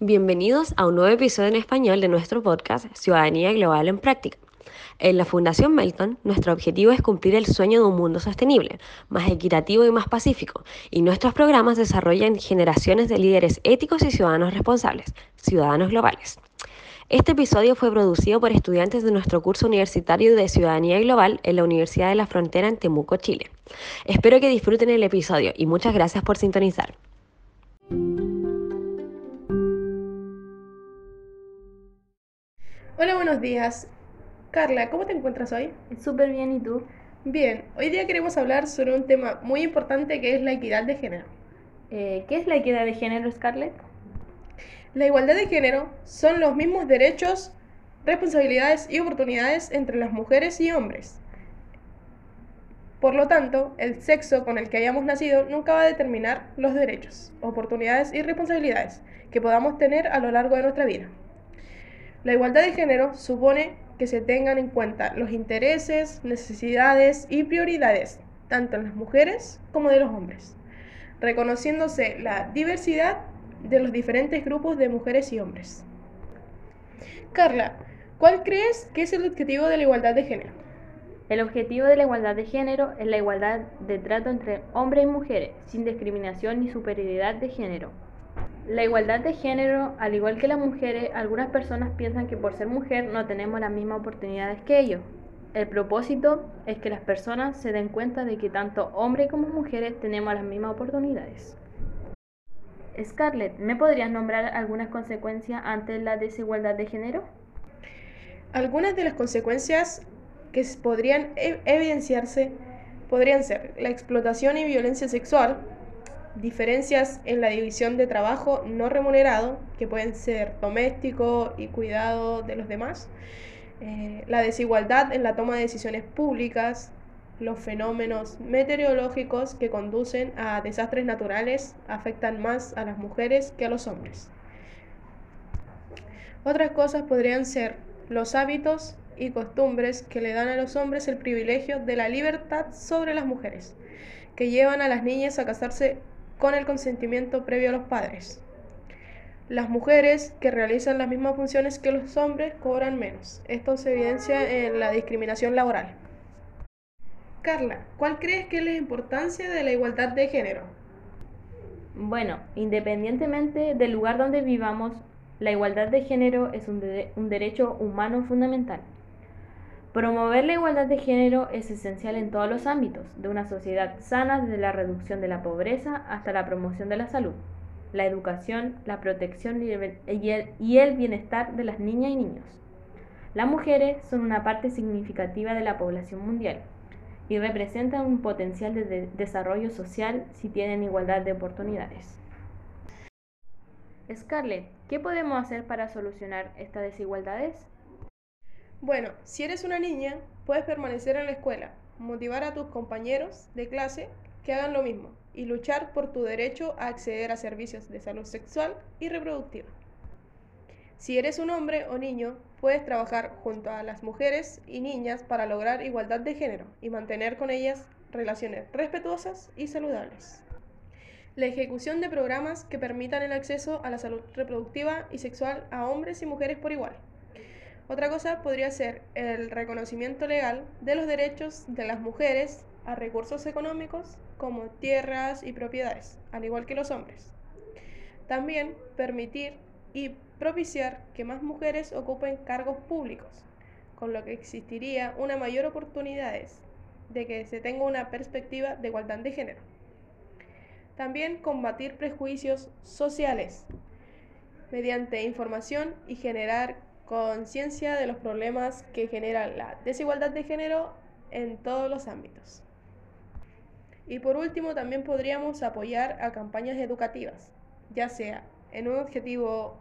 Bienvenidos a un nuevo episodio en español de nuestro podcast Ciudadanía Global en Práctica. En la Fundación Melton, nuestro objetivo es cumplir el sueño de un mundo sostenible, más equitativo y más pacífico, y nuestros programas desarrollan generaciones de líderes éticos y ciudadanos responsables, ciudadanos globales. Este episodio fue producido por estudiantes de nuestro curso universitario de Ciudadanía Global en la Universidad de la Frontera en Temuco, Chile. Espero que disfruten el episodio y muchas gracias por sintonizar. Hola, buenos días. Carla, ¿cómo te encuentras hoy? Súper bien, ¿y tú? Bien, hoy día queremos hablar sobre un tema muy importante que es la equidad de género. ¿Qué es la equidad de género, Scarlett? La igualdad de género son los mismos derechos, responsabilidades y oportunidades entre las mujeres y hombres. Por lo tanto, el sexo con el que hayamos nacido nunca va a determinar los derechos, oportunidades y responsabilidades que podamos tener a lo largo de nuestra vida. La igualdad de género supone que se tengan en cuenta los intereses, necesidades y prioridades, tanto en las mujeres como de los hombres, reconociéndose la diversidad de los diferentes grupos de mujeres y hombres. Carla, ¿cuál crees que es el objetivo de la igualdad de género? El objetivo de la igualdad de género es la igualdad de trato entre hombres y mujeres, sin discriminación ni superioridad de género. La igualdad de género, al igual que las mujeres, algunas personas piensan que por ser mujer no tenemos las mismas oportunidades que ellos. El propósito es que las personas se den cuenta de que tanto hombres como mujeres tenemos las mismas oportunidades. Scarlett, ¿me podrías nombrar algunas consecuencias ante la desigualdad de género? Algunas de las consecuencias que podrían evidenciarse podrían ser la explotación y violencia sexual, diferencias en la división de trabajo no remunerado, que pueden ser doméstico y cuidado de los demás, la desigualdad en la toma de decisiones públicas, los fenómenos meteorológicos que conducen a desastres naturales afectan más a las mujeres que a los hombres. Otras cosas podrían ser los hábitos y costumbres que le dan a los hombres el privilegio de la libertad sobre las mujeres, que llevan a las niñas a casarse con el consentimiento previo a los padres. Las mujeres que realizan las mismas funciones que los hombres cobran menos. Esto se evidencia en la discriminación laboral. Carla, ¿cuál crees que es la importancia de la igualdad de género? Bueno, independientemente del lugar donde vivamos, la igualdad de género es un derecho humano fundamental. Promover la igualdad de género es esencial en todos los ámbitos de una sociedad sana, desde la reducción de la pobreza hasta la promoción de la salud, la educación, la protección y el bienestar de las niñas y niños. Las mujeres son una parte significativa de la población mundial y representan un potencial de desarrollo social si tienen igualdad de oportunidades. Scarlett, ¿qué podemos hacer para solucionar estas desigualdades? Bueno, si eres una niña, puedes permanecer en la escuela, motivar a tus compañeros de clase que hagan lo mismo y luchar por tu derecho a acceder a servicios de salud sexual y reproductiva. Si eres un hombre o niño, puedes trabajar junto a las mujeres y niñas para lograr igualdad de género y mantener con ellas relaciones respetuosas y saludables. La ejecución de programas que permitan el acceso a la salud reproductiva y sexual a hombres y mujeres por igual. Otra cosa podría ser el reconocimiento legal de los derechos de las mujeres a recursos económicos como tierras y propiedades, al igual que los hombres. También permitir y propiciar que más mujeres ocupen cargos públicos, con lo que existiría una mayor oportunidad de que se tenga una perspectiva de igualdad de género. También combatir prejuicios sociales mediante información y generar conciencia de los problemas que generan la desigualdad de género en todos los ámbitos. Y por último, también podríamos apoyar a campañas educativas, ya sea en un objetivo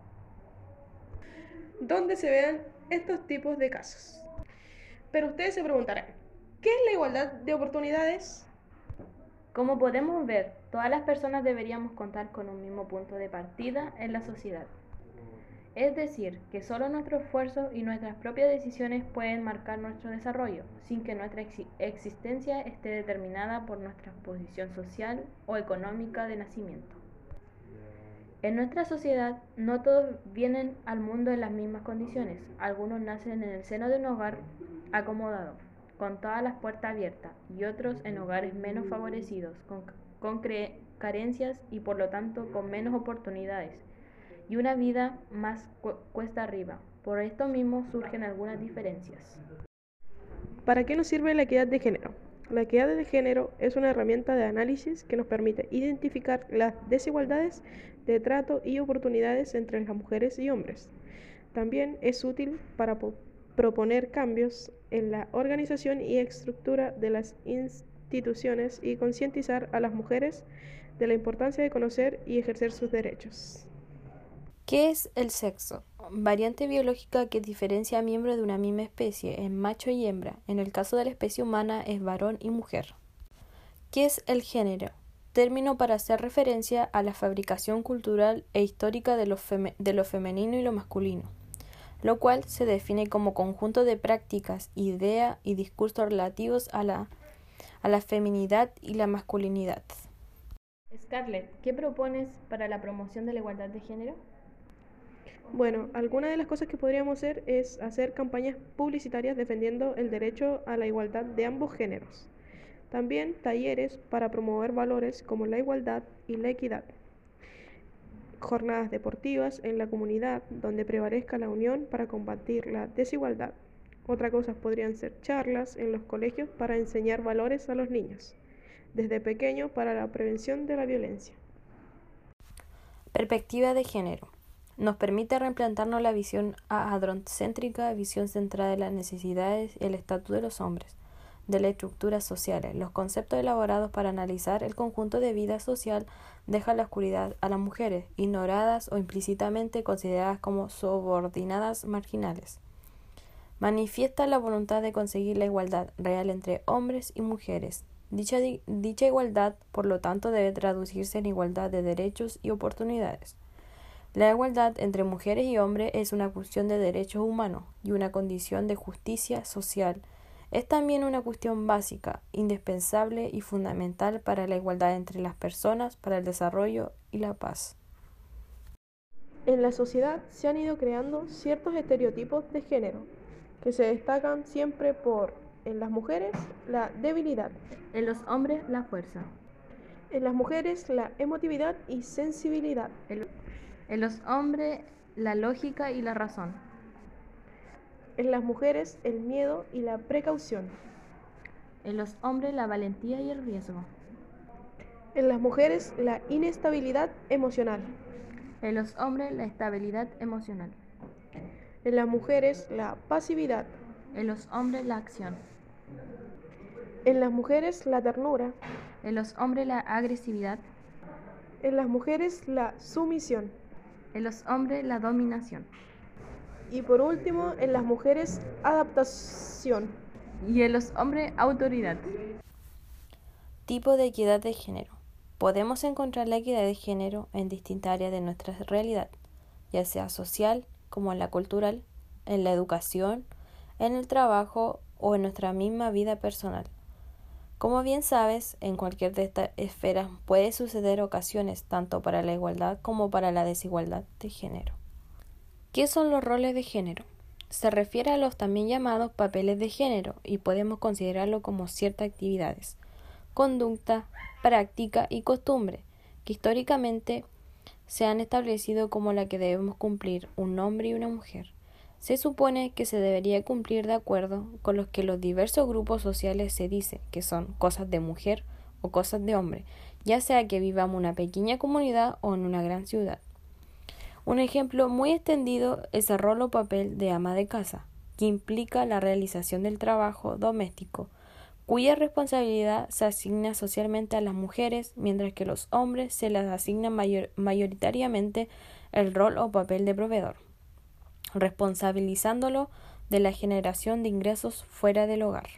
donde se vean estos tipos de casos. Pero ustedes se preguntarán, ¿qué es la igualdad de oportunidades? Como podemos ver, todas las personas deberíamos contar con un mismo punto de partida en la sociedad. Es decir, que solo nuestro esfuerzo y nuestras propias decisiones pueden marcar nuestro desarrollo, sin que nuestra existencia esté determinada por nuestra posición social o económica de nacimiento. En nuestra sociedad, no todos vienen al mundo en las mismas condiciones. Algunos nacen en el seno de un hogar acomodado, con todas las puertas abiertas, y otros en hogares menos favorecidos, con carencias y por lo tanto con menos oportunidades, y una vida más cuesta arriba. Por esto mismo surgen algunas diferencias. ¿Para qué nos sirve la equidad de género? La equidad de género es una herramienta de análisis que nos permite identificar las desigualdades de trato y oportunidades entre las mujeres y hombres. También es útil para proponer cambios en la organización y estructura de las instituciones y concientizar a las mujeres de la importancia de conocer y ejercer sus derechos. ¿Qué es el sexo? Variante biológica que diferencia a miembros de una misma especie en macho y hembra. En el caso de la especie humana es varón y mujer. ¿Qué es el género? Término para hacer referencia a la fabricación cultural e histórica de lo femenino y lo masculino, lo cual se define como conjunto de prácticas, ideas y discursos relativos a la feminidad y la masculinidad. Scarlett, ¿qué propones para la promoción de la igualdad de género? Bueno, algunas de las cosas que podríamos hacer es hacer campañas publicitarias defendiendo el derecho a la igualdad de ambos géneros. También talleres para promover valores como la igualdad y la equidad. Jornadas deportivas en la comunidad donde prevalezca la unión para combatir la desigualdad. Otras cosas podrían ser charlas en los colegios para enseñar valores a los niños, desde pequeños para la prevención de la violencia. Perspectiva de género. Nos permite replantearnos la visión androcéntrica, visión centrada en las necesidades y el estatus de los hombres, de las estructuras sociales. Los conceptos elaborados para analizar el conjunto de vida social dejan la oscuridad a las mujeres, ignoradas o implícitamente consideradas como subordinadas marginales. Manifiesta la voluntad de conseguir la igualdad real entre hombres y mujeres. Dicha igualdad, por lo tanto, debe traducirse en igualdad de derechos y oportunidades. La igualdad entre mujeres y hombres es una cuestión de derechos humanos y una condición de justicia social. Es también una cuestión básica, indispensable y fundamental para la igualdad entre las personas, para el desarrollo y la paz. En la sociedad se han ido creando ciertos estereotipos de género que se destacan siempre por, en las mujeres, la debilidad, En los hombres, la fuerza. en las mujeres, la emotividad y sensibilidad, En los hombres, la lógica y la razón. en las mujeres, el miedo y la precaución, En los hombres, la valentía y el riesgo. en las mujeres, la inestabilidad emocional, En los hombres, la estabilidad emocional. en las mujeres, la pasividad, En los hombres, la acción. en las mujeres, la ternura, En los hombres, la agresividad. en las mujeres, la sumisión En los hombres, la dominación. y por último, en las mujeres, adaptación. Y en los hombres, autoridad. Tipo de equidad de género. Podemos encontrar la equidad de género en distintas áreas de nuestra realidad, ya sea social, como en la cultural, en la educación, en el trabajo o en nuestra misma vida personal. Como bien sabes, en cualquier de estas esferas puede suceder ocasiones tanto para la igualdad como para la desigualdad de género. ¿Qué son los roles de género? Se refiere a los también llamados papeles de género y podemos considerarlo como ciertas actividades, conducta, práctica y costumbre que históricamente se han establecido como la que debemos cumplir un hombre y una mujer. Se supone que se debería cumplir de acuerdo con los que los diversos grupos sociales se dice que son cosas de mujer o cosas de hombre, ya sea que vivamos en una pequeña comunidad o en una gran ciudad. Un ejemplo muy extendido es el rol o papel de ama de casa, que implica la realización del trabajo doméstico, cuya responsabilidad se asigna socialmente a las mujeres, mientras que los hombres se les asigna mayoritariamente el rol o papel de proveedor, responsabilizándolo de la generación de ingresos fuera del hogar.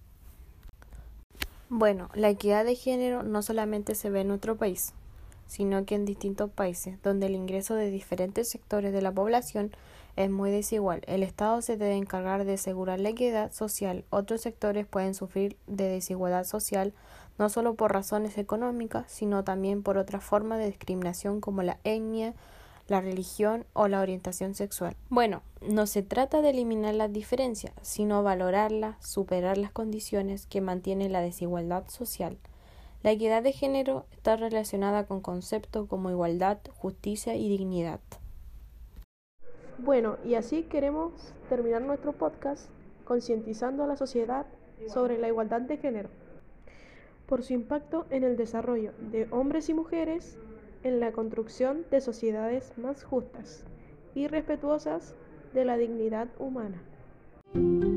Bueno, la equidad de género no solamente se ve en nuestro país, sino que en distintos países, donde el ingreso de diferentes sectores de la población es muy desigual. El Estado se debe encargar de asegurar la equidad social. Otros sectores pueden sufrir de desigualdad social no solo por razones económicas, sino también por otras formas de discriminación como la etnia, la religión o la orientación sexual. Bueno, no se trata de eliminar las diferencias, sino valorarlas, superar las condiciones que mantienen la desigualdad social. La equidad de género está relacionada con conceptos como igualdad, justicia y dignidad. Bueno, y así queremos terminar nuestro podcast concientizando a la sociedad sobre la igualdad de género, por su impacto en el desarrollo de hombres y mujeres, en la construcción de sociedades más justas y respetuosas de la dignidad humana.